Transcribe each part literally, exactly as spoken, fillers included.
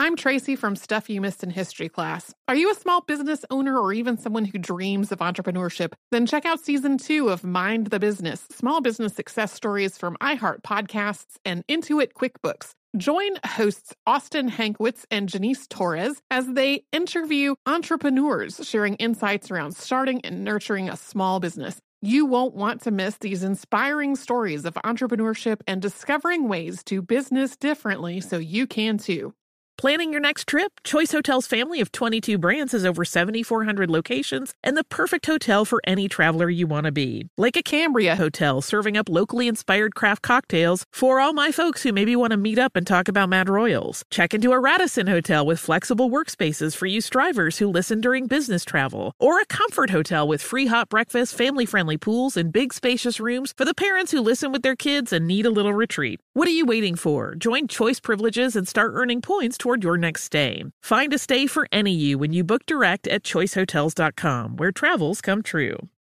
I'm Tracy from Stuff You Missed in History class. Are you a small business owner or even someone who dreams of entrepreneurship? Then check out season two of Mind the Business, small business success stories from iHeart Podcasts and Intuit QuickBooks. Join hosts Austin Hankwitz and Janice Torres as they interview entrepreneurs sharing insights around starting and nurturing a small business. You won't want to miss these inspiring stories of entrepreneurship and discovering ways to business differently so you can too. Planning your next trip? Choice Hotels' family of twenty-two brands has over seven thousand four hundred locations and the perfect hotel for any traveler you want to be. Like a Cambria Hotel, serving up locally inspired craft cocktails for all my folks who maybe want to meet up and talk about Mad Royals. Check into a Radisson Hotel with flexible workspaces for you strivers who listen during business travel. Or a Comfort Hotel with free hot breakfast, family-friendly pools, and big spacious rooms for the parents who listen with their kids and need a little retreat. What are you waiting for? Join Choice Privileges and start earning points toward your next stay. Find a stay for any you when you book direct at choice hotels dot com, where travels come true.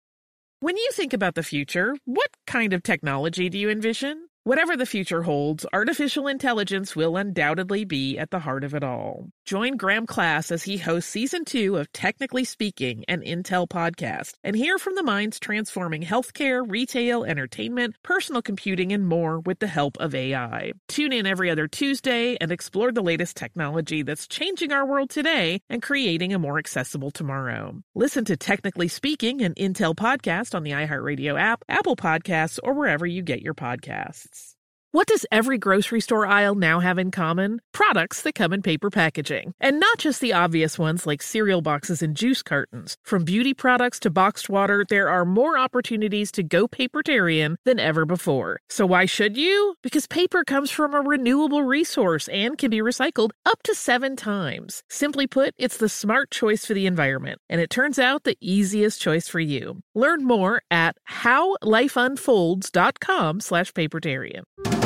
When you think about the future, what kind of technology do you envision? Whatever the future holds, artificial intelligence will undoubtedly be at the heart of it all. Join Graham Class as he hosts season two of Technically Speaking, an Intel podcast, and hear from the minds transforming healthcare, retail, entertainment, personal computing, and more with the help of A I. Tune in every other Tuesday and explore the latest technology that's changing our world today and creating a more accessible tomorrow. Listen to Technically Speaking, an Intel podcast on the iHeartRadio app, Apple Podcasts, or wherever you get your podcasts. What does every grocery store aisle now have in common? Products that come in paper packaging. And not just the obvious ones like cereal boxes and juice cartons. From beauty products to boxed water, there are more opportunities to go papertarian than ever before. So why should you? Because paper comes from a renewable resource and can be recycled up to seven times. Simply put, it's the smart choice for the environment. And it turns out the easiest choice for you. Learn more at how life unfolds dot com slash papertarian.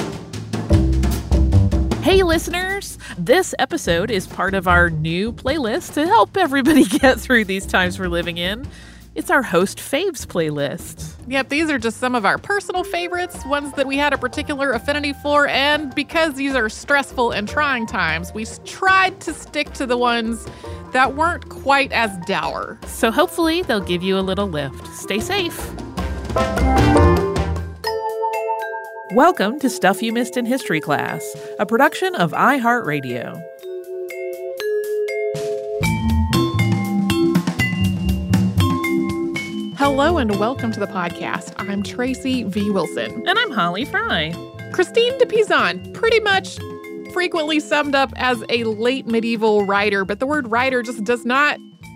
Hey listeners, this episode is part of our new playlist to help everybody get through these times we're living in. It's our Host Faves playlist. Yep, these are just some of our personal favorites, ones that we had a particular affinity for, and because these are stressful and trying times, we tried to stick to the ones that weren't quite as dour. So hopefully they'll give you a little lift. Stay safe. Welcome to Stuff You Missed in History Class, a production of iHeartRadio. Hello and welcome to the podcast. I'm Tracy V. Wilson. And I'm Holly Fry. Christine de Pizan, pretty much frequently summed up as a late medieval writer, but the word writer just does not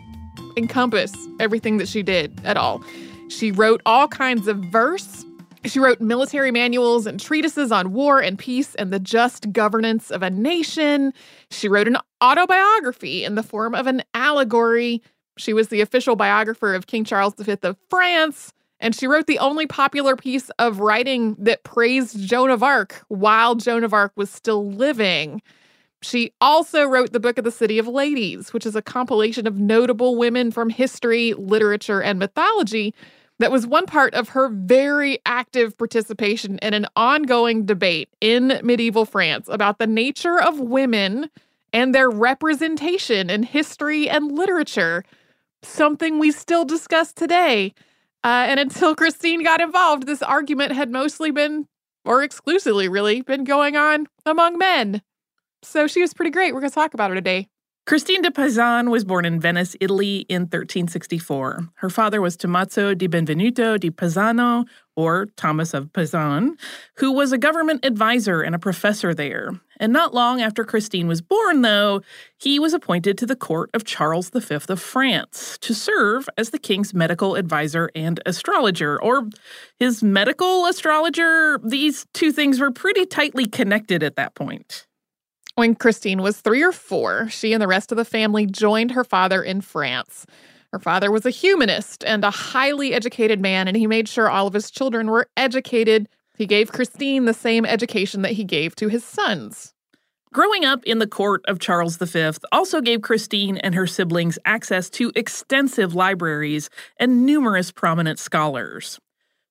encompass everything that she did at all. She wrote all kinds of verse. She wrote military manuals and treatises on war and peace and the just governance of a nation. She wrote an autobiography in the form of an allegory. She was the official biographer of King Charles the Fifth of France, and she wrote the only popular piece of writing that praised Joan of Arc while Joan of Arc was still living. She also wrote the Book of the City of Ladies, which is a compilation of notable women from history, literature, and mythology that was one part of her very active participation in an ongoing debate in medieval France about the nature of women and their representation in history and literature, something we still discuss today. Uh, and until Christine got involved, this argument had mostly been, or exclusively really, been going on among men. So she was pretty great. We're going to talk about her today. Christine de Pizan was born in Venice, Italy in thirteen sixty-four. Her father was Tommaso di Benvenuto di Pisano, or Thomas of Pizan, who was a government advisor and a professor there. And not long after Christine was born, though, he was appointed to the court of Charles the Fifth of France to serve as the king's medical advisor and astrologer, or his medical astrologer. These two things were pretty tightly connected at that point. When Christine was three or four, she and the rest of the family joined her father in France. Her father was a humanist and a highly educated man, and he made sure all of his children were educated. He gave Christine the same education that he gave to his sons. Growing up in the court of Charles the Fifth also gave Christine and her siblings access to extensive libraries and numerous prominent scholars.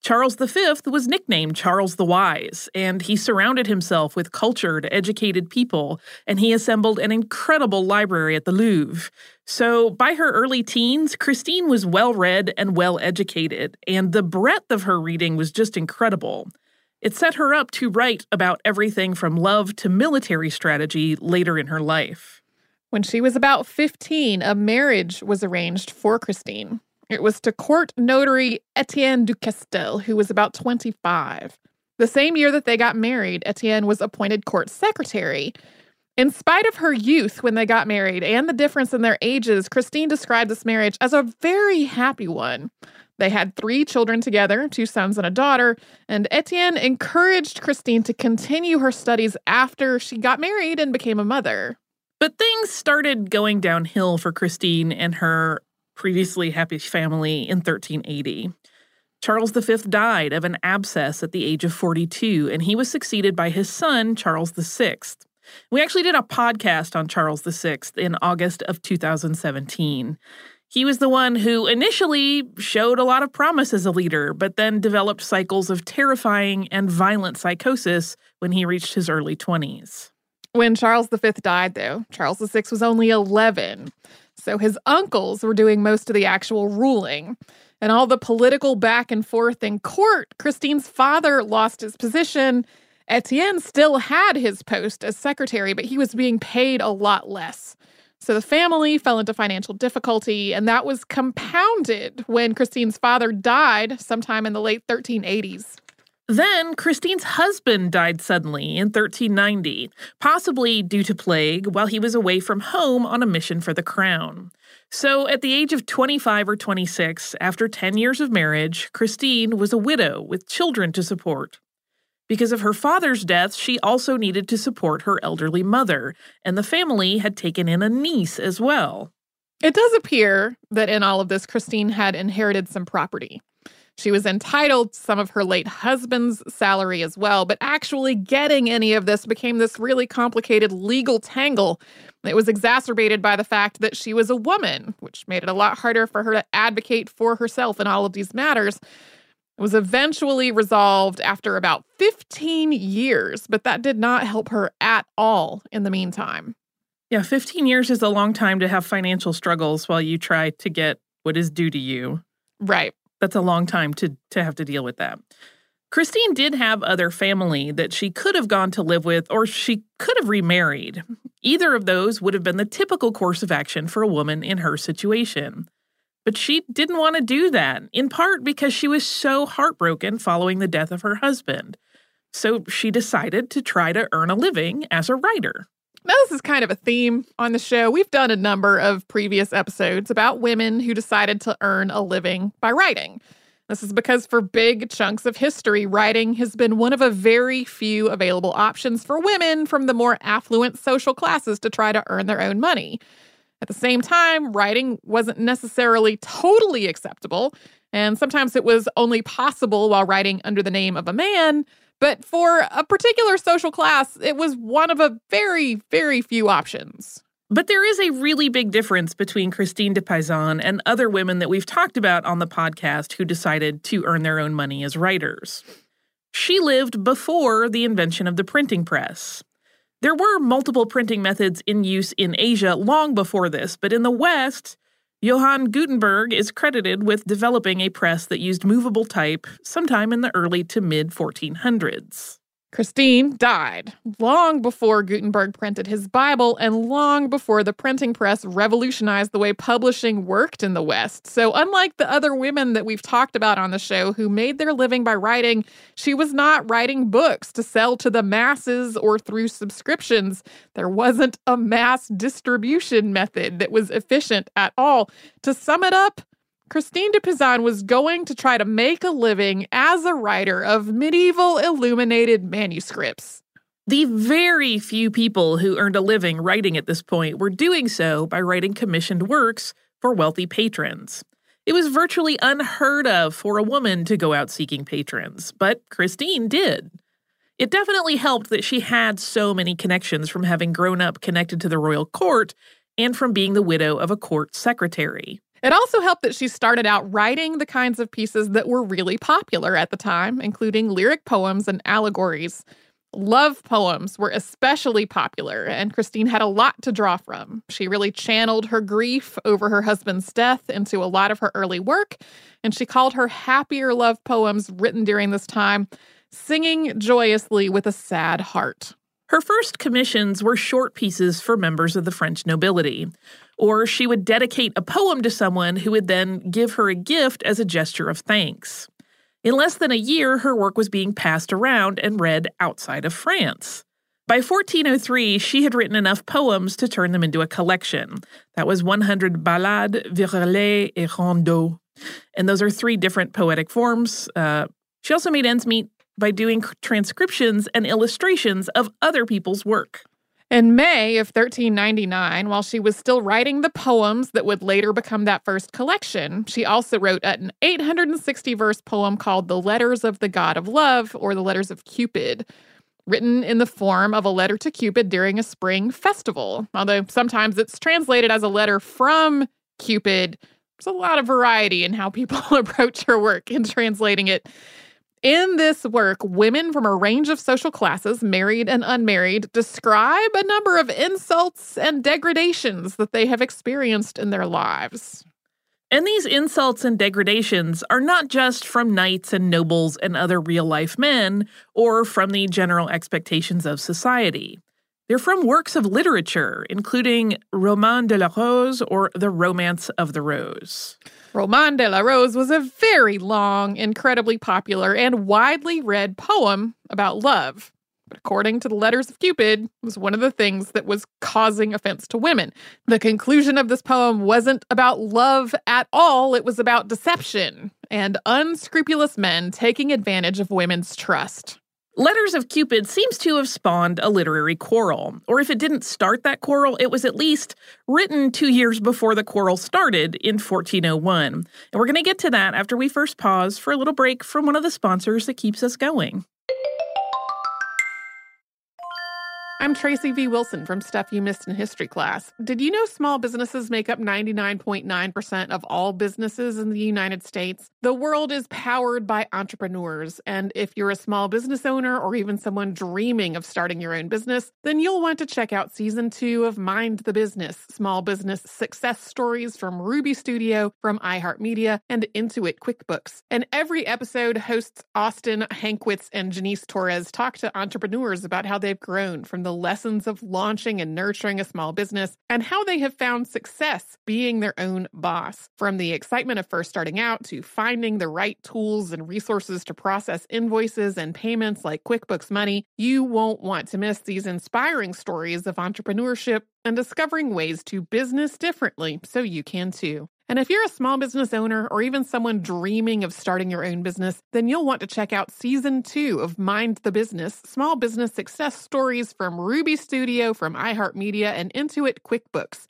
Charles the Fifth was nicknamed Charles the Wise, and he surrounded himself with cultured, educated people, and he assembled an incredible library at the Louvre. So by her early teens, Christine was well-read and well-educated, and the breadth of her reading was just incredible. It set her up to write about everything from love to military strategy later in her life. When she was about fifteen, a marriage was arranged for Christine. It was to court notary Etienne du Castel, who was about twenty-five. The same year that they got married, Etienne was appointed court secretary. In spite of her youth when they got married and the difference in their ages, Christine described this marriage as a very happy one. They had three children together, two sons and a daughter, and Etienne encouraged Christine to continue her studies after she got married and became a mother. But things started going downhill for Christine and her previously happy family in thirteen eighty. Charles the Fifth died of an abscess at the age of forty-two, and he was succeeded by his son, Charles the Sixth. We actually did a podcast on Charles the Sixth in August of two thousand seventeen. He was the one who initially showed a lot of promise as a leader, but then developed cycles of terrifying and violent psychosis when he reached his early twenties. When Charles the Fifth died, though, Charles the Sixth was only eleven. So his uncles were doing most of the actual ruling. And all the political back and forth in court, Christine's father lost his position. Etienne still had his post as secretary, but he was being paid a lot less. So the family fell into financial difficulty, and that was compounded when Christine's father died sometime in the late thirteen eighties. Then Christine's husband died suddenly in thirteen ninety, possibly due to plague, while he was away from home on a mission for the crown. So at the age of twenty-five or twenty-six, after ten years of marriage, Christine was a widow with children to support. Because of her father's death, she also needed to support her elderly mother, and the family had taken in a niece as well. It does appear that in all of this, Christine had inherited some property. She was entitled to some of her late husband's salary as well, but actually getting any of this became this really complicated legal tangle. It was exacerbated by the fact that she was a woman, which made it a lot harder for her to advocate for herself in all of these matters. It was eventually resolved after about fifteen years, but that did not help her at all in the meantime. Yeah, fifteen years is a long time to have financial struggles while you try to get what is due to you. Right. That's a long time to, to have to deal with that. Christine did have other family that she could have gone to live with, or she could have remarried. Either of those would have been the typical course of action for a woman in her situation. But she didn't want to do that, in part because she was so heartbroken following the death of her husband. So she decided to try to earn a living as a writer. Now, this is kind of a theme on the show. We've done a number of previous episodes about women who decided to earn a living by writing. This is because for big chunks of history, writing has been one of a very few available options for women from the more affluent social classes to try to earn their own money. At the same time, writing wasn't necessarily totally acceptable, and sometimes it was only possible while writing under the name of a man. But for a particular social class, it was one of a very, very few options. But there is a really big difference between Christine de Pizan and other women that we've talked about on the podcast who decided to earn their own money as writers. She lived before the invention of the printing press. There were multiple printing methods in use in Asia long before this, but in the West, Johann Gutenberg is credited with developing a press that used movable type sometime in the early to mid fourteen hundreds. Christine died long before Gutenberg printed his Bible and long before the printing press revolutionized the way publishing worked in the West. So unlike the other women that we've talked about on the show who made their living by writing, she was not writing books to sell to the masses or through subscriptions. There wasn't a mass distribution method that was efficient at all. To sum it up, Christine de Pizan was going to try to make a living as a writer of medieval illuminated manuscripts. The very few people who earned a living writing at this point were doing so by writing commissioned works for wealthy patrons. It was virtually unheard of for a woman to go out seeking patrons, but Christine did. It definitely helped that she had so many connections from having grown up connected to the royal court and from being the widow of a court secretary. It also helped that she started out writing the kinds of pieces that were really popular at the time, including lyric poems and allegories. Love poems were especially popular, and Christine had a lot to draw from. She really channeled her grief over her husband's death into a lot of her early work, and she called her happier love poems written during this time Singing Joyously with a Sad Heart. Her first commissions were short pieces for members of the French nobility, or she would dedicate a poem to someone who would then give her a gift as a gesture of thanks. In less than a year, her work was being passed around and read outside of France. By fourteen oh three, she had written enough poems to turn them into a collection. That was one hundred ballades, virelais, et rondeaux. And those are three different poetic forms. Uh, she also made ends meet by doing transcriptions and illustrations of other people's work. In May of thirteen ninety-nine, while she was still writing the poems that would later become that first collection, she also wrote an eight hundred sixty verse poem called The Letters of the God of Love, or The Letters of Cupid, written in the form of a letter to Cupid during a spring festival. Although sometimes it's translated as a letter from Cupid, there's a lot of variety in how people approach her work in translating it. In this work, women from a range of social classes, married and unmarried, describe a number of insults and degradations that they have experienced in their lives. And these insults and degradations are not just from knights and nobles and other real-life men, or from the general expectations of society. They're from works of literature, including Roman de la Rose, or The Romance of the Rose. Roman de la Rose was a very long, incredibly popular, and widely read poem about love. But according to the Letters of Cupid, it was one of the things that was causing offense to women. The conclusion of this poem wasn't about love at all. It was about deception and unscrupulous men taking advantage of women's trust. Letters of Cupid seems to have spawned a literary quarrel, or if it didn't start that quarrel, it was at least written two years before the quarrel started in fourteen oh one. And we're going to get to that after we first pause for a little break from one of the sponsors that keeps us going. I'm Tracy V. Wilson from Stuff You Missed in History Class. Did you know small businesses make up ninety-nine point nine percent of all businesses in the United States? The world is powered by entrepreneurs, and if you're a small business owner or even someone dreaming of starting your own business, then you'll want to check out Season two of Mind the Business, Small Business Success Stories from Ruby Studio, from iHeartMedia, and Intuit QuickBooks. And every episode, hosts Austin Hankwitz and Janice Torres talk to entrepreneurs about how they've grown from the lessons of launching and nurturing a small business and how they have found success being their own boss. From the excitement of first starting out to finding the right tools and resources to process invoices and payments like QuickBooks Money, you won't want to miss these inspiring stories of entrepreneurship and discovering ways to business differently so you can too. And if you're a small business owner or even someone dreaming of starting your own business, then you'll want to check out Season two of Mind the Business, Small Business Success Stories from Ruby Studio, from iHeartMedia, and Intuit QuickBooks.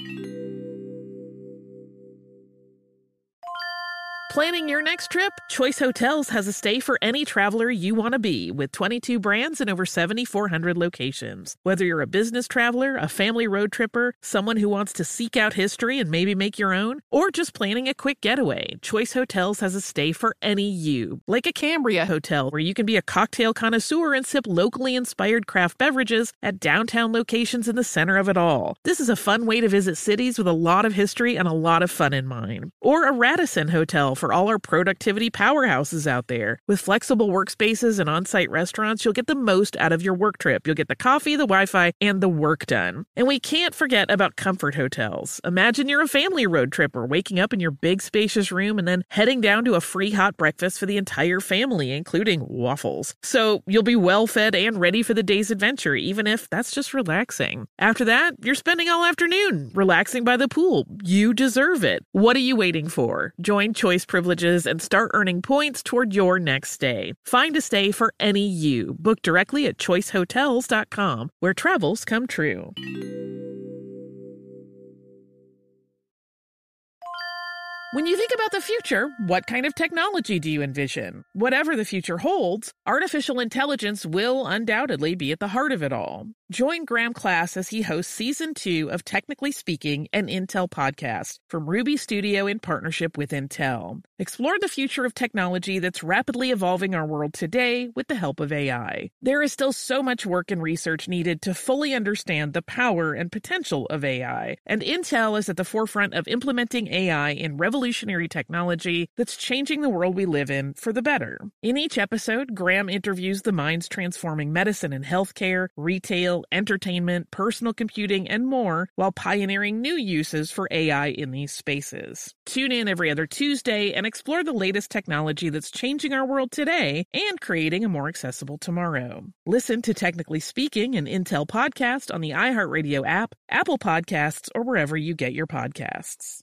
Planning your next trip? Choice Hotels has a stay for any traveler you want to be, with twenty-two brands and over seventy-four hundred locations. Whether you're a business traveler, a family road tripper, someone who wants to seek out history and maybe make your own, or just planning a quick getaway, Choice Hotels has a stay for any you. Like a Cambria Hotel, where you can be a cocktail connoisseur and sip locally inspired craft beverages at downtown locations in the center of it all. This is a fun way to visit cities with a lot of history and a lot of fun in mind. Or a Radisson Hotel, for all our productivity powerhouses out there. With flexible workspaces and on-site restaurants, you'll get the most out of your work trip. You'll get the coffee, the Wi-Fi, and the work done. And we can't forget about Comfort Hotels. Imagine you're a family road tripper, waking up in your big spacious room and then heading down to a free hot breakfast for the entire family, including waffles. So you'll be well fed and ready for the day's adventure, even if that's just relaxing. After that, you're spending all afternoon relaxing by the pool. You deserve it. What are you waiting for? Join Choice Privileges and start earning points toward your next stay. Find a stay for any you. Book directly at choice hotels dot com, where travels come true. When you think about the future, what kind of technology do you envision? Whatever the future holds, artificial intelligence will undoubtedly be at the heart of it all. Join Graham Class as he hosts Season two of Technically Speaking, an Intel podcast from Ruby Studio in partnership with Intel. Explore the future of technology that's rapidly evolving our world today with the help of A I. There is still so much work and research needed to fully understand the power and potential of A I, and Intel is at the forefront of implementing A I in revolutionary technology that's changing the world we live in for the better. In each episode, Graham interviews the minds transforming medicine and healthcare, retail, entertainment, personal computing, and more, while pioneering new uses for A I in these spaces. Tune in every other Tuesday and explore the latest technology that's changing our world today and creating a more accessible tomorrow. Listen to Technically Speaking, an Intel podcast on the iHeartRadio app, Apple Podcasts, or wherever you get your podcasts.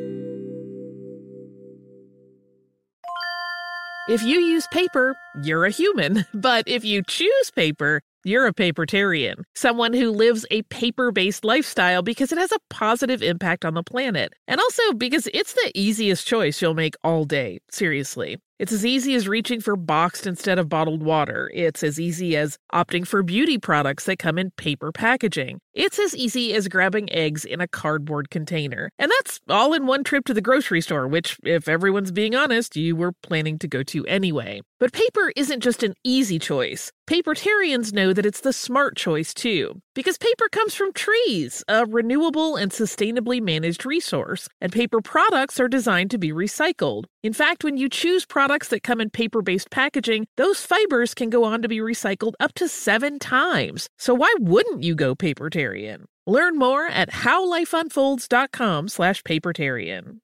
If you use paper, you're a human. But if you choose paper, you're a papertarian, someone who lives a paper-based lifestyle because it has a positive impact on the planet. And also because it's the easiest choice you'll make all day, seriously. It's as easy as reaching for boxed instead of bottled water. It's as easy as opting for beauty products that come in paper packaging. It's as easy as grabbing eggs in a cardboard container. And that's all in one trip to the grocery store, which, if everyone's being honest, you were planning to go to anyway. But paper isn't just an easy choice. Papertarians know that it's the smart choice, too. Because paper comes from trees, a renewable and sustainably managed resource, and paper products are designed to be recycled. In fact, when you choose products that come in paper-based packaging, those fibers can go on to be recycled up to seven times. So why wouldn't you go papertarian? Learn more at howlifeunfolds.com slash papertarian.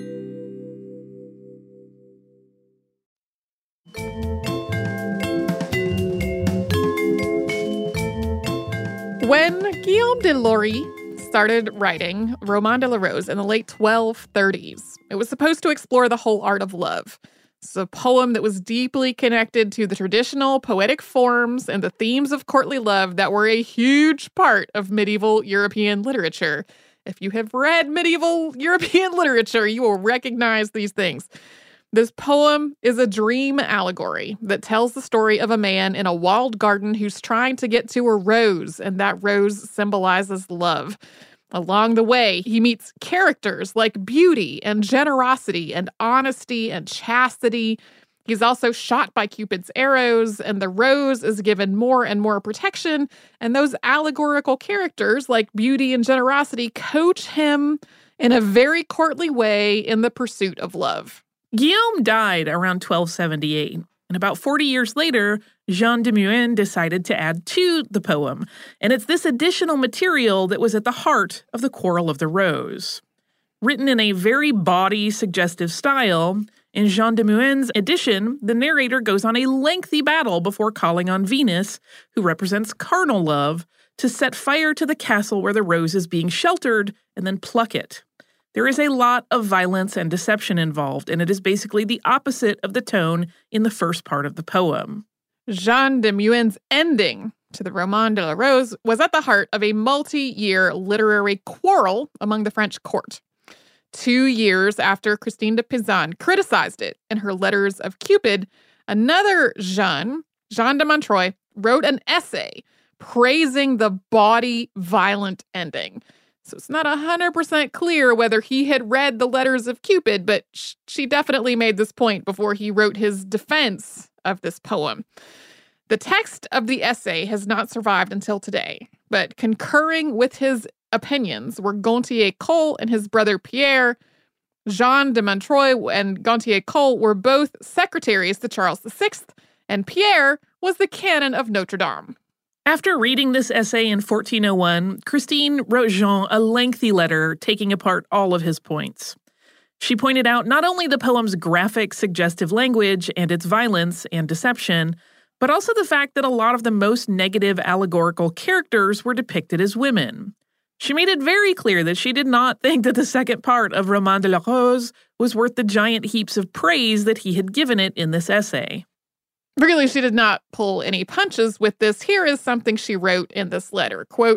When Guillaume de Lorry started writing Roman de la Rose in the late twelve thirties, it was supposed to explore the whole art of love. It's a poem that was deeply connected to the traditional poetic forms and the themes of courtly love that were a huge part of medieval European literature. If you have read medieval European literature, you will recognize these things. This poem is a dream allegory that tells the story of a man in a walled garden who's trying to get to a rose, and that rose symbolizes love. Along the way, he meets characters like beauty and generosity and honesty and chastity. He's also shot by Cupid's arrows, and the rose is given more and more protection, and those allegorical characters like beauty and generosity coach him in a very courtly way in the pursuit of love. Guillaume died around twelve seventy-eight, and about forty years later, Jean de Meun decided to add to the poem, and it's this additional material that was at the heart of the Quarrel of the Rose. Written in a very bawdy, suggestive style, in Jean de Meun's edition, the narrator goes on a lengthy battle before calling on Venus, who represents carnal love, to set fire to the castle where the rose is being sheltered and then pluck it. There is a lot of violence and deception involved, and it is basically the opposite of the tone in the first part of the poem. Jean de Meun's ending to the Roman de la Rose was at the heart of a multi-year literary quarrel among the French court. Two years after Christine de Pizan criticized it in her Letters of Cupid, another Jean, Jean de Montreuil, wrote an essay praising the bawdy, violent ending. So it's not one hundred percent clear whether he had read the Letters of Cupid, but sh- she definitely made this point before he wrote his defense of this poem. The text of the essay has not survived until today, but concurring with his opinions were Gontier-Cole and his brother Pierre. Jean de Montreuil and Gontier-Cole were both secretaries to Charles the Sixth, and Pierre was the canon of Notre Dame. After reading this essay in fourteen oh one, Christine wrote Jean a lengthy letter taking apart all of his points. She pointed out not only the poem's graphic, suggestive language and its violence and deception, but also the fact that a lot of the most negative allegorical characters were depicted as women. She made it very clear that she did not think that the second part of Roman de la Rose was worth the giant heaps of praise that he had given it in this essay. Really, she did not pull any punches with this. Here is something she wrote in this letter. Quote,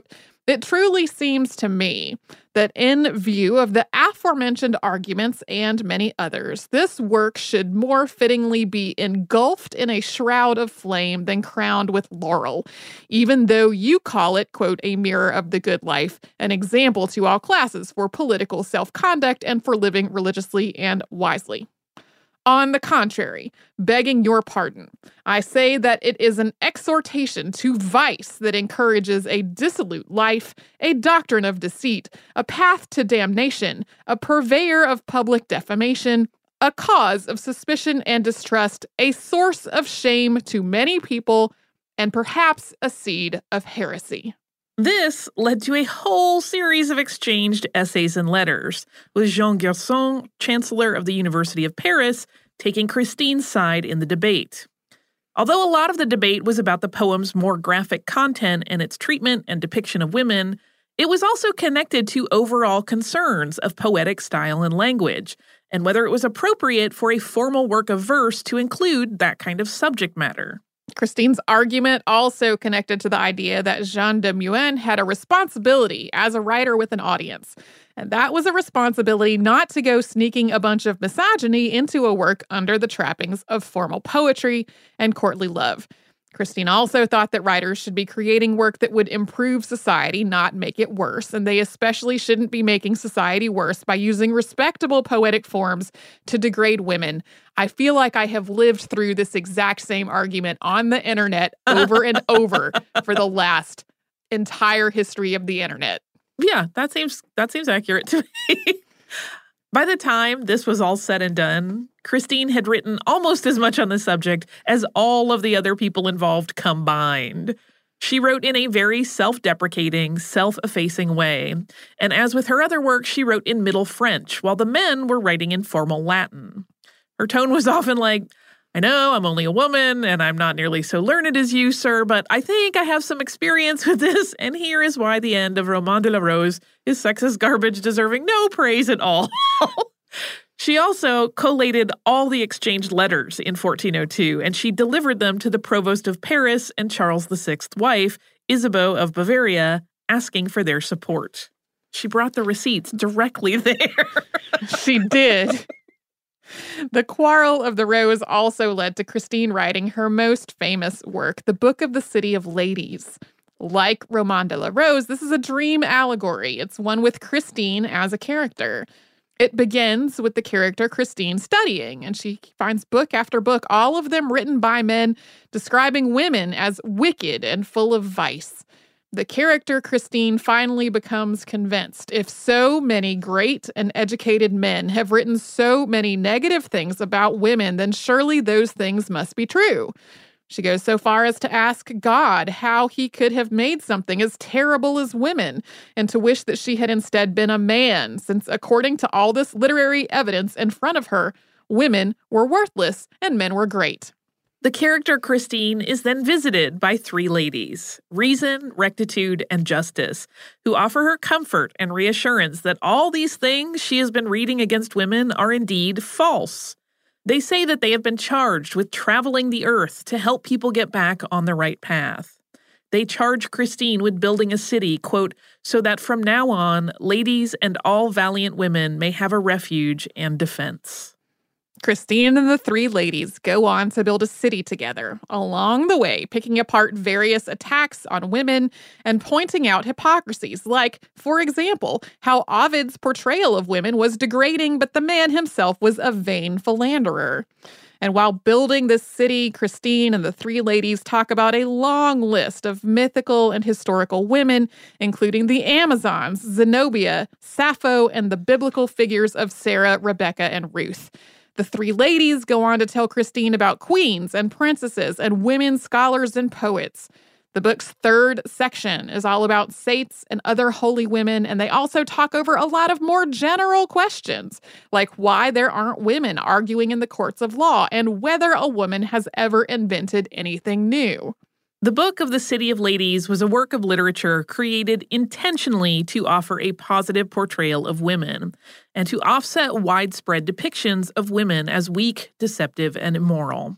It truly seems to me that in view of the aforementioned arguments and many others, this work should more fittingly be engulfed in a shroud of flame than crowned with laurel, even though you call it, quote, a mirror of the good life, an example to all classes for political self-conduct and for living religiously and wisely. On the contrary, begging your pardon, I say that it is an exhortation to vice that encourages a dissolute life, a doctrine of deceit, a path to damnation, a purveyor of public defamation, a cause of suspicion and distrust, a source of shame to many people, and perhaps a seed of heresy. This led to a whole series of exchanged essays and letters, with Jean Gerson, Chancellor of the University of Paris, taking Christine's side in the debate. Although a lot of the debate was about the poem's more graphic content and its treatment and depiction of women, it was also connected to overall concerns of poetic style and language, and whether it was appropriate for a formal work of verse to include that kind of subject matter. Christine's argument also connected to the idea that Jean de Meun had a responsibility as a writer with an audience. And that was a responsibility not to go sneaking a bunch of misogyny into a work under the trappings of formal poetry and courtly love. Christine also thought that writers should be creating work that would improve society, not make it worse, and they especially shouldn't be making society worse by using respectable poetic forms to degrade women. I feel like I have lived through this exact same argument on the internet over and over for the last entire history of the internet. Yeah, that seems that seems accurate to me. By the time this was all said and done, Christine had written almost as much on the subject as all of the other people involved combined. She wrote in a very self-deprecating, self-effacing way, and as with her other work, she wrote in Middle French, while the men were writing in formal Latin. Her tone was often like, I know I'm only a woman, and I'm not nearly so learned as you, sir, but I think I have some experience with this, and here is why the end of Roman de la Rose is sexist garbage deserving no praise at all. She also collated all the exchanged letters in fourteen oh two, and she delivered them to the provost of Paris and Charles the Sixth's wife, Isabeau of Bavaria, asking for their support. She brought the receipts directly there. She did. The Quarrel of the Rose also led to Christine writing her most famous work, The Book of the City of Ladies. Like Roman de la Rose, this is a dream allegory. It's one with Christine as a character. It begins with the character Christine studying, and she finds book after book, all of them written by men, describing women as wicked and full of vice. The character Christine finally becomes convinced if so many great and educated men have written so many negative things about women, then surely those things must be true. She goes so far as to ask God how he could have made something as terrible as women, and to wish that she had instead been a man, since according to all this literary evidence in front of her, women were worthless and men were great. The character Christine is then visited by three ladies, Reason, Rectitude, and Justice, who offer her comfort and reassurance that all these things she has been reading against women are indeed false. They say that they have been charged with traveling the earth to help people get back on the right path. They charge Christine with building a city, quote, so that from now on, ladies and all valiant women may have a refuge and defense. Christine and the three ladies go on to build a city together, along the way picking apart various attacks on women and pointing out hypocrisies, like, for example, how Ovid's portrayal of women was degrading, but the man himself was a vain philanderer. And while building this city, Christine and the three ladies talk about a long list of mythical and historical women, including the Amazons, Zenobia, Sappho, and the biblical figures of Sarah, Rebecca, and Ruth. The three ladies go on to tell Christine about queens and princesses and women scholars and poets. The book's third section is all about saints and other holy women, and they also talk over a lot of more general questions, like why there aren't women arguing in the courts of law and whether a woman has ever invented anything new. The Book of the City of Ladies was a work of literature created intentionally to offer a positive portrayal of women and to offset widespread depictions of women as weak, deceptive, and immoral.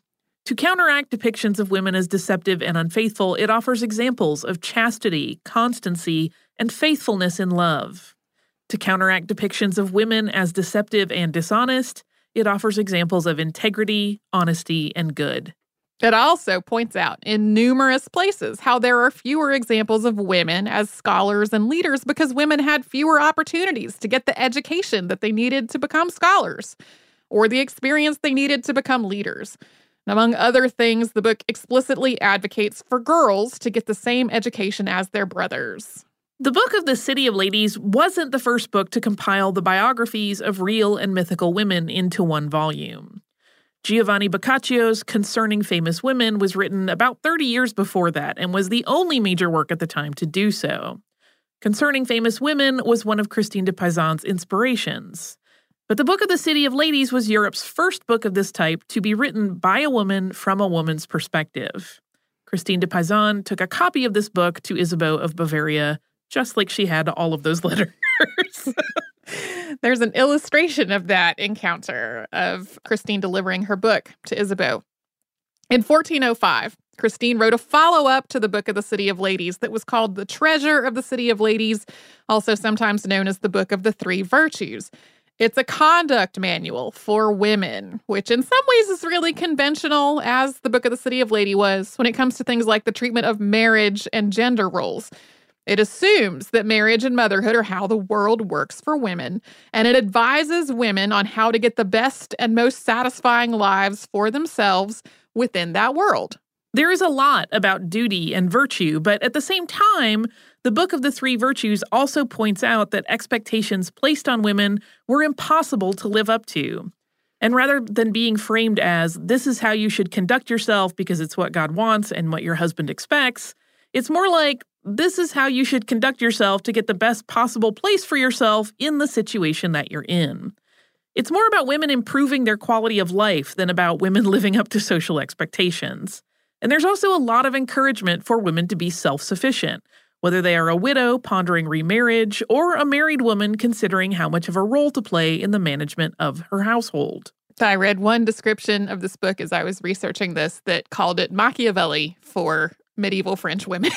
To counteract depictions of women as deceptive and unfaithful, it offers examples of chastity, constancy, and faithfulness in love. To counteract depictions of women as deceptive and dishonest, it offers examples of integrity, honesty, and good. It also points out in numerous places how there are fewer examples of women as scholars and leaders because women had fewer opportunities to get the education that they needed to become scholars or the experience they needed to become leaders. And among other things, the book explicitly advocates for girls to get the same education as their brothers. The Book of the City of Ladies wasn't the first book to compile the biographies of real and mythical women into one volume. Giovanni Boccaccio's Concerning Famous Women was written about thirty years before that and was the only major work at the time to do so. Concerning Famous Women was one of Christine de Pizan's inspirations. But the Book of the City of Ladies was Europe's first book of this type to be written by a woman from a woman's perspective. Christine de Pizan took a copy of this book to Isabeau of Bavaria, just like she had all of those letters. There's an illustration of that encounter of Christine delivering her book to Isabeau. In fourteen oh five, Christine wrote a follow-up to the Book of the City of Ladies that was called The Treasure of the City of Ladies, also sometimes known as the Book of the Three Virtues. It's a conduct manual for women, which in some ways is really conventional, as the Book of the City of Lady was, when it comes to things like the treatment of marriage and gender roles. It assumes that marriage and motherhood are how the world works for women, and it advises women on how to get the best and most satisfying lives for themselves within that world. There is a lot about duty and virtue, but at the same time, the Book of the Three Virtues also points out that expectations placed on women were impossible to live up to. And rather than being framed as, this is how you should conduct yourself because it's what God wants and what your husband expects, it's more like, this is how you should conduct yourself to get the best possible place for yourself in the situation that you're in. It's more about women improving their quality of life than about women living up to social expectations. And there's also a lot of encouragement for women to be self-sufficient, whether they are a widow pondering remarriage or a married woman considering how much of a role to play in the management of her household. I read one description of this book as I was researching this that called it Machiavelli for medieval French women.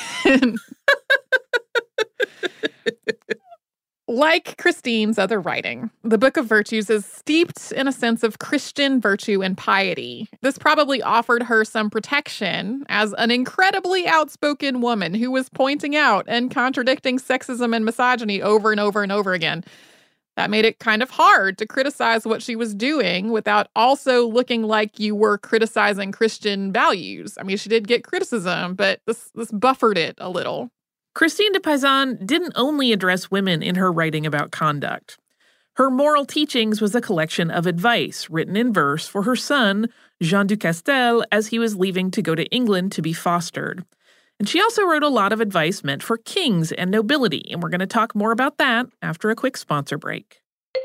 Like Christine's other writing, the Book of Virtues is steeped in a sense of Christian virtue and piety. This probably offered her some protection as an incredibly outspoken woman who was pointing out and contradicting sexism and misogyny over and over and over again. That made it kind of hard to criticize what she was doing without also looking like you were criticizing Christian values. I mean, she did get criticism, but this this buffered it a little. Christine de Pizan didn't only address women in her writing about conduct. Her Moral Teachings was a collection of advice written in verse for her son, Jean du Castel, as he was leaving to go to England to be fostered. And she also wrote a lot of advice meant for kings and nobility, and we're going to talk more about that after a quick sponsor break.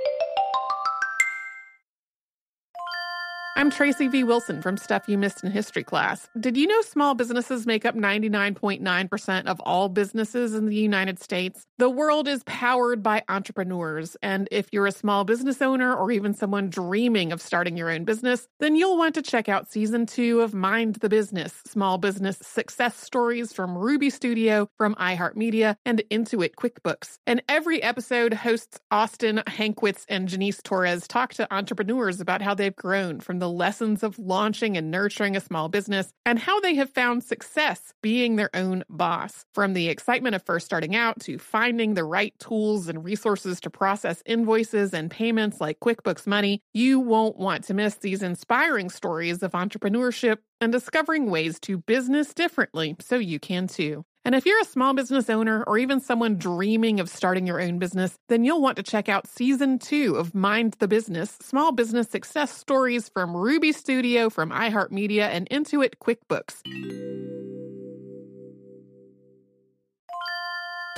I'm Tracy V. Wilson from Stuff You Missed in History Class. Did you know small businesses make up ninety-nine point nine percent of all businesses in the United States? The world is powered by entrepreneurs, and if you're a small business owner or even someone dreaming of starting your own business, then you'll want to check out Season two of Mind the Business, Small Business Success Stories from Ruby Studio, from iHeartMedia, and Intuit QuickBooks. And every episode, hosts Austin Hankwitz and Janice Torres talk to entrepreneurs about how they've grown from the lessons of launching and nurturing a small business and how they have found success being their own boss. From the excitement of first starting out to finding the right tools and resources to process invoices and payments like QuickBooks Money, you won't want to miss these inspiring stories of entrepreneurship and discovering ways to business differently so you can too. And if you're a small business owner or even someone dreaming of starting your own business, then you'll want to check out Season two of Mind the Business, Small Business Success Stories from Ruby Studio, from iHeartMedia, and Intuit QuickBooks.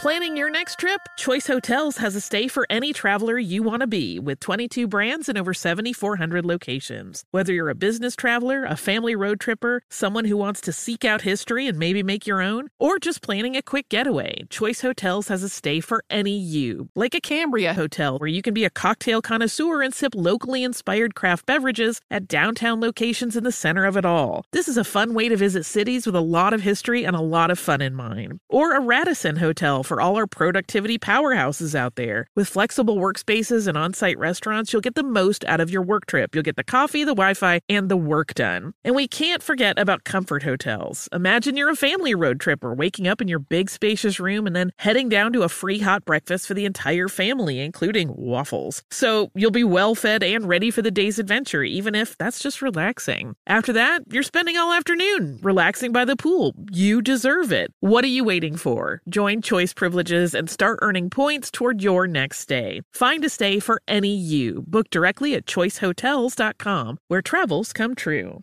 Planning your next trip? Choice Hotels has a stay for any traveler you want to be, with twenty-two brands and over seven thousand four hundred locations. Whether you're a business traveler, a family road tripper, someone who wants to seek out history and maybe make your own, or just planning a quick getaway, Choice Hotels has a stay for any you. Like a Cambria Hotel, where you can be a cocktail connoisseur and sip locally inspired craft beverages at downtown locations in the center of it all. This is a fun way to visit cities with a lot of history and a lot of fun in mind. Or a Radisson Hotel for all our productivity powerhouses out there. With flexible workspaces and on-site restaurants, you'll get the most out of your work trip. You'll get the coffee, the Wi-Fi, and the work done. And we can't forget about Comfort Hotels. Imagine you're a family road tripper, waking up in your big spacious room and then heading down to a free hot breakfast for the entire family, including waffles. So you'll be well fed and ready for the day's adventure, even if that's just relaxing. After that, you're spending all afternoon relaxing by the pool. You deserve it. What are you waiting for? Join Choice Privileges and start earning points toward your next stay. Find a stay for any you. Book directly at choice hotels dot com, where travels come true.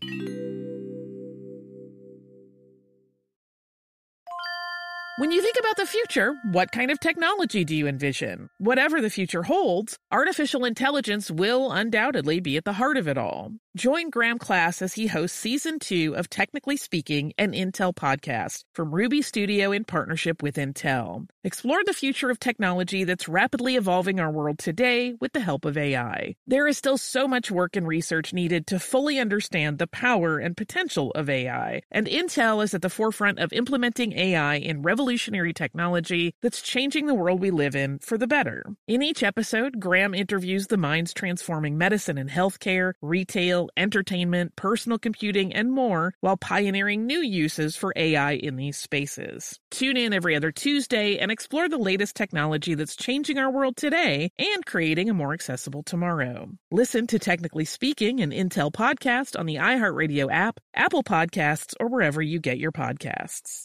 When you think about the future, what kind of technology do you envision? Whatever the future holds, artificial intelligence will undoubtedly be at the heart of it all. Join Graham Class as he hosts Season two of Technically Speaking, an Intel podcast from Ruby Studio in partnership with Intel. Explore the future of technology that's rapidly evolving our world today with the help of A I. There is still so much work and research needed to fully understand the power and potential of A I, and Intel is at the forefront of implementing A I in revolutionary technology that's changing the world we live in for the better. In each episode, Graham interviews the minds transforming medicine and healthcare, retail, entertainment, personal computing, and more, while pioneering new uses for A I in these spaces. Tune in every other Tuesday and explore the latest technology that's changing our world today and creating a more accessible tomorrow. Listen to Technically Speaking, an Intel podcast on the iHeartRadio app, Apple Podcasts, or wherever you get your podcasts.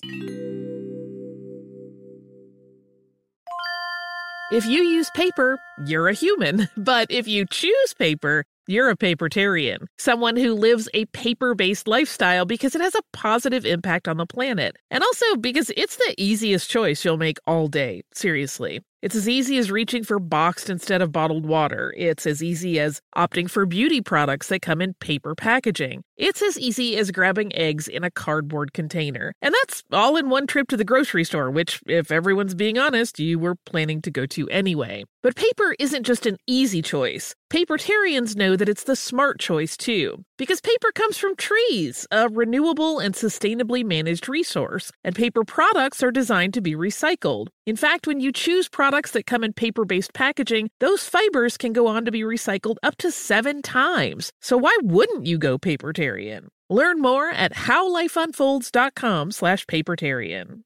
If you use paper, you're a human. But if you choose paper, you're a papertarian, someone who lives a paper-based lifestyle because it has a positive impact on the planet. And also because it's the easiest choice you'll make all day. Seriously. It's as easy as reaching for boxed instead of bottled water. It's as easy as opting for beauty products that come in paper packaging. It's as easy as grabbing eggs in a cardboard container. And that's all in one trip to the grocery store, which, if everyone's being honest, you were planning to go to anyway. But paper isn't just an easy choice. Papertarians know that it's the smart choice, too. Because paper comes from trees, a renewable and sustainably managed resource, and paper products are designed to be recycled. In fact, when you choose products that come in paper-based packaging, those fibers can go on to be recycled up to seven times. So why wouldn't you go papertarian? Learn more at howlifeunfolds.com slash papertarian.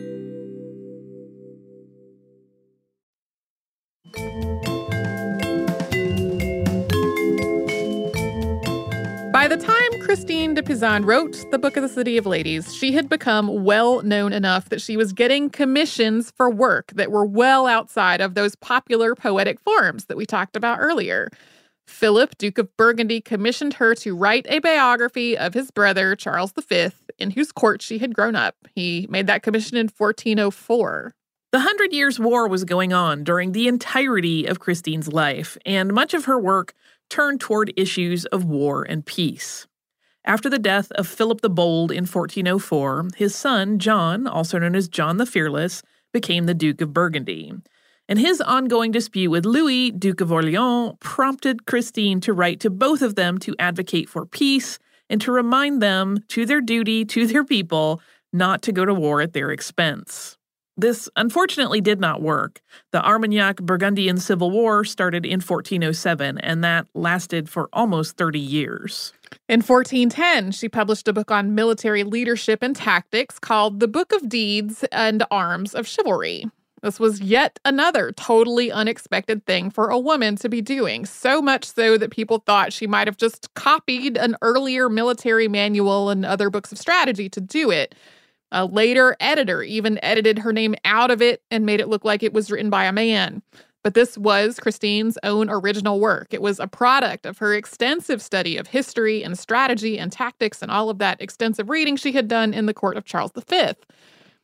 By the time Christine de Pizan wrote The Book of the City of Ladies, she had become well known enough that she was getting commissions for work that were well outside of those popular poetic forms that we talked about earlier. Philip, Duke of Burgundy, commissioned her to write a biography of his brother, Charles the Fifth, in whose court she had grown up. He made that commission in fourteen oh four. The Hundred Years' War was going on during the entirety of Christine's life, and much of her work turned toward issues of war and peace. After the death of Philip the Bold in fourteen oh four, his son, John, also known as John the Fearless, became the Duke of Burgundy. And his ongoing dispute with Louis, Duke of Orleans, prompted Christine to write to both of them to advocate for peace and to remind them, to their duty, to their people, not to go to war at their expense. This unfortunately did not work. The Armagnac-Burgundian Civil War started in fourteen oh seven, and that lasted for almost thirty years. In fourteen ten, she published a book on military leadership and tactics called The Book of Deeds and Arms of Chivalry. This was yet another totally unexpected thing for a woman to be doing, so much so that people thought she might have just copied an earlier military manual and other books of strategy to do it. A later editor even edited her name out of it and made it look like it was written by a man. But this was Christine's own original work. It was a product of her extensive study of history and strategy and tactics and all of that extensive reading she had done in the court of Charles the Fifth.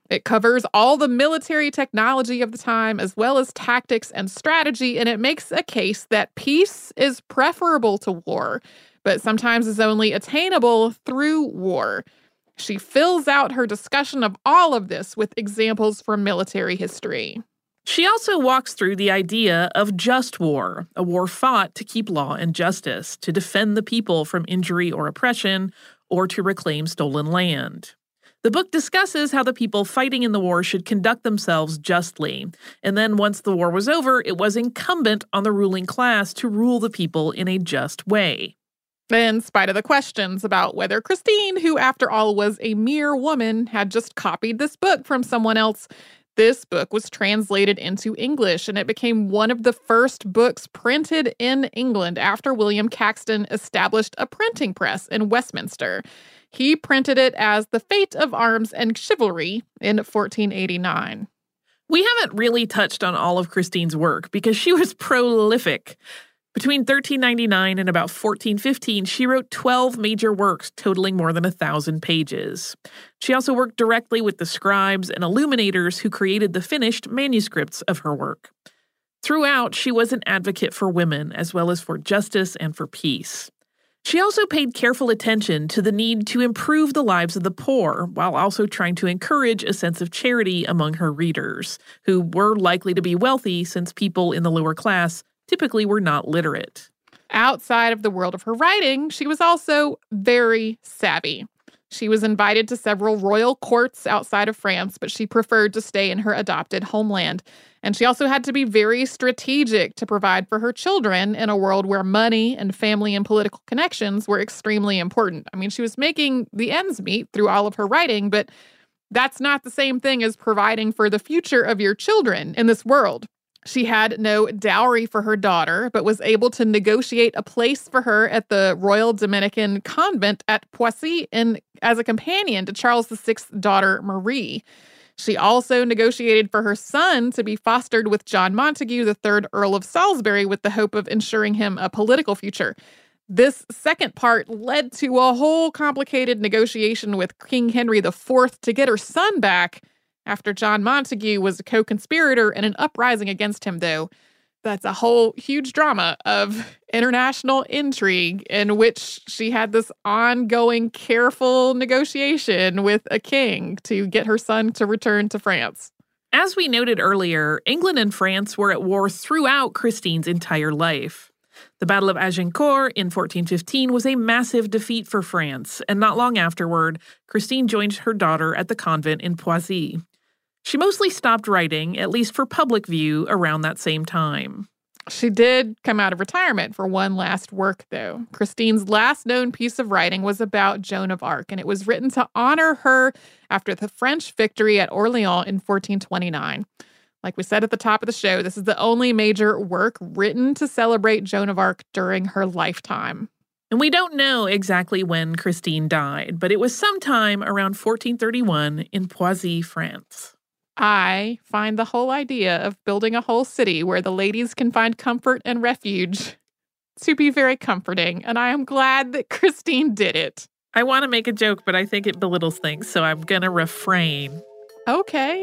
It covers all the military technology of the time, as well as tactics and strategy, and it makes a case that peace is preferable to war, but sometimes is only attainable through war. She fills out her discussion of all of this with examples from military history. She also walks through the idea of just war, a war fought to keep law and justice, to defend the people from injury or oppression, or to reclaim stolen land. The book discusses how the people fighting in the war should conduct themselves justly, and then once the war was over, it was incumbent on the ruling class to rule the people in a just way. In spite of the questions about whether Christine, who after all was a mere woman, had just copied this book from someone else, this book was translated into English, and it became one of the first books printed in England after William Caxton established a printing press in Westminster. He printed it as The Fate of Arms and Chivalry in fourteen eighty-nine. We haven't really touched on all of Christine's work because she was prolific. Between thirteen ninety-nine and about fourteen fifteen, she wrote twelve major works totaling more than a thousand pages. She also worked directly with the scribes and illuminators who created the finished manuscripts of her work. Throughout, she was an advocate for women as well as for justice and for peace. She also paid careful attention to the need to improve the lives of the poor, while also trying to encourage a sense of charity among her readers, who were likely to be wealthy since people in the lower class typically were not literate. Outside of the world of her writing, she was also very savvy. She was invited to several royal courts outside of France, but she preferred to stay in her adopted homeland. And she also had to be very strategic to provide for her children in a world where money and family and political connections were extremely important. I mean, she was making the ends meet through all of her writing, but that's not the same thing as providing for the future of your children in this world. She had no dowry for her daughter, but was able to negotiate a place for her at the Royal Dominican Convent at Poissy in, as a companion to Charles the Sixth's daughter, Marie. She also negotiated for her son to be fostered with John Montagu, the third Earl of Salisbury, with the hope of ensuring him a political future. This second part led to a whole complicated negotiation with King Henry the Fourth to get her son back, after John Montagu was a co-conspirator in an uprising against him, though. That's a whole huge drama of international intrigue in which she had this ongoing, careful negotiation with a king to get her son to return to France. As we noted earlier, England and France were at war throughout Christine's entire life. The Battle of Agincourt in fourteen fifteen was a massive defeat for France, and not long afterward, Christine joined her daughter at the convent in Poissy. She mostly stopped writing, at least for public view, around that same time. She did come out of retirement for one last work, though. Christine's last known piece of writing was about Joan of Arc, and it was written to honor her after the French victory at Orleans in fourteen twenty-nine. Like we said at the top of the show, this is the only major work written to celebrate Joan of Arc during her lifetime. And we don't know exactly when Christine died, but it was sometime around fourteen thirty-one in Poissy, France. I find the whole idea of building a whole city where the ladies can find comfort and refuge to be very comforting, and I am glad that Christine did it. I want to make a joke, but I think it belittles things, so I'm going to refrain. Okay.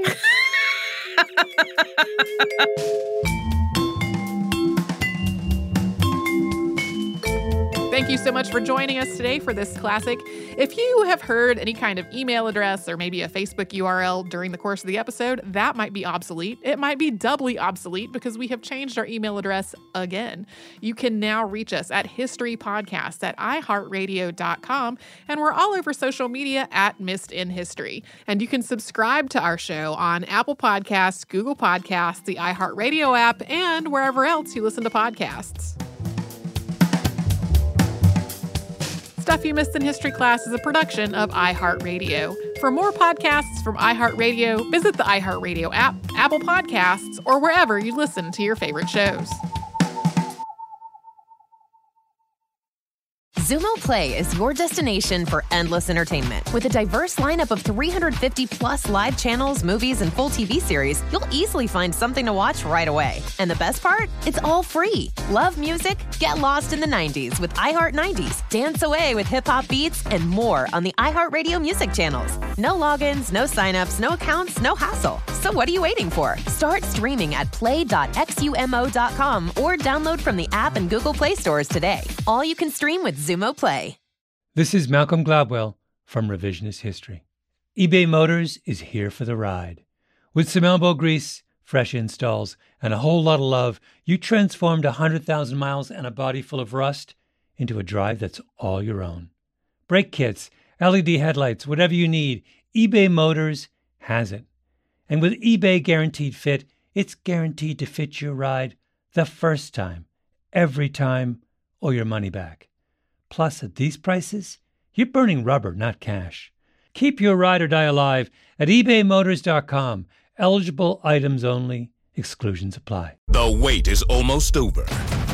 Thank you so much for joining us today for this classic. If you have heard any kind of email address or maybe a Facebook U R L during the course of the episode, that might be obsolete. It might be doubly obsolete because we have changed our email address again. You can now reach us at historypodcast at i heart radio dot com, and we're all over social media at Missed in History. And you can subscribe to our show on Apple Podcasts, Google Podcasts, the iHeartRadio app, and wherever else you listen to podcasts. Stuff You Missed in History Class is a production of iHeartRadio. For more podcasts from iHeartRadio, visit the iHeartRadio app, Apple Podcasts, or wherever you listen to your favorite shows. Xumo Play is your destination for endless entertainment. With a diverse lineup of three hundred fifty plus live channels, movies, and full T V series, you'll easily find something to watch right away. And the best part? It's all free. Love music? Get lost in the nineties with iHeart nineties, dance away with hip-hop beats, and more on the iHeartRadio music channels. No logins, no signups, no accounts, no hassle. So what are you waiting for? Start streaming at play dot x u m o dot com or download from the app and Google Play stores today. All you can stream with Xumo Play. This is Malcolm Gladwell from Revisionist History. eBay Motors is here for the ride. With some elbow grease, fresh installs, and a whole lot of love, you transformed one hundred thousand miles and a body full of rust into a drive that's all your own. Brake kits, L E D headlights, whatever you need, eBay Motors has it. And with eBay Guaranteed Fit, it's guaranteed to fit your ride the first time, every time, or your money back. Plus, at these prices, you're burning rubber, not cash. Keep your ride or die alive at ebay motors dot com. Eligible items only. Exclusions apply. The wait is almost over.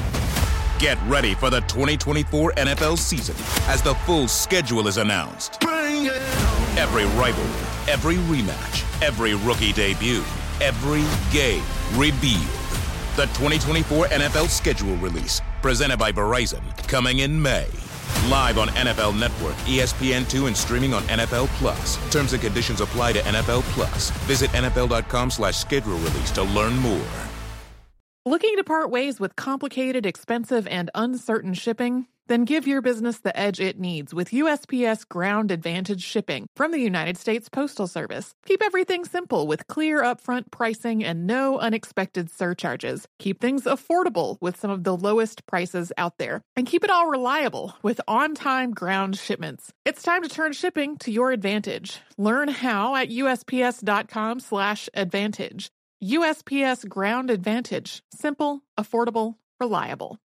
Get ready for the twenty twenty-four N F L season as the full schedule is announced. Bring it on. Every rivalry, every rematch, every rookie debut, every game revealed. The twenty twenty-four N F L schedule release, presented by Verizon, coming in May. Live on N F L Network, E S P N two, and streaming on N F L Plus. Terms and conditions apply to N F L Plus. Visit N F L dot com slash schedule release to learn more. Looking to part ways with complicated, expensive, and uncertain shipping? Then give your business the edge it needs with U S P S Ground Advantage shipping from the United States Postal Service. Keep everything simple with clear upfront pricing and no unexpected surcharges. Keep things affordable with some of the lowest prices out there. And keep it all reliable with on-time ground shipments. It's time to turn shipping to your advantage. Learn how at U S P S dot com slash advantage. U S P S Ground Advantage. Simple, affordable, reliable.